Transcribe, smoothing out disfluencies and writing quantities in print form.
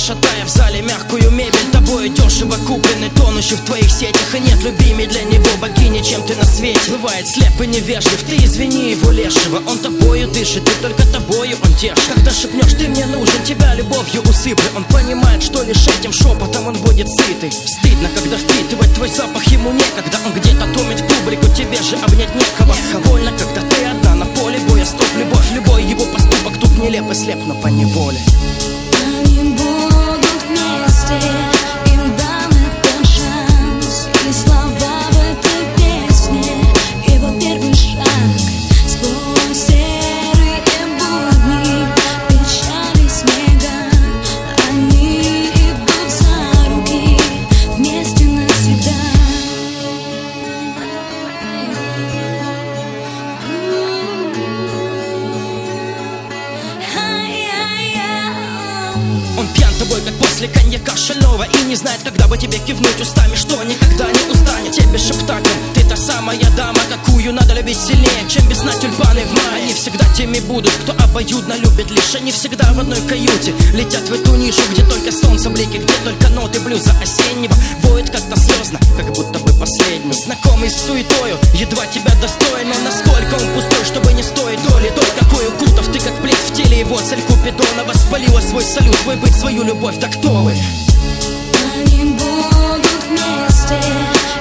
шатая в зале мягкую мебель, тобой дешево купленный, тонущий в твоих сетях. И нет любимей для него богини, чем ты на свете. Бывает слеп и невежлив, ты извини его лешего. Он тобою дышит, и только тобою он тешит. Когда шепнешь, ты мне нужен, тебя любовью усыплю. Он понимает, что лишь этим шепотом он будет сытый. Стыдно, когда впитывать твой запах ему некогда. Он где-то томит публику, тебе же обнять некого. Больно, когда ты одна на поле боя. Стоп, любовь, любой его поступок тут нелеп и слеп, но поневоле. Они будут вместе, им дан этот шанс. И слова в этой песне, его первый шаг. Сквозь серые будни, печали снега, они идут за руки вместе навсегда. Он пьян тобой, как после коньяка шального, и не знает, когда бы тебе кивнуть устами, что никогда не устанет тебе шептать. Ты та самая дама, какую надо любить сильнее, чем весна, тюльпаны в мае. Они всегда теми будут, кто обоюдно любит лишь. Они всегда в одной каюте летят в эту нишу, где только солнце блики, где только ноты блюза осеннего воют как-то слезно, как будто бы последний. Знакомый с суетою, едва тебя достоин, но насколько он пустой, чтобы не стоить доли. Тот, какой укутов ты, как плеть в теле его, цель Купидона воспалила свой салют, свой быть, свою любовь, так кто вы? Они будут вместе.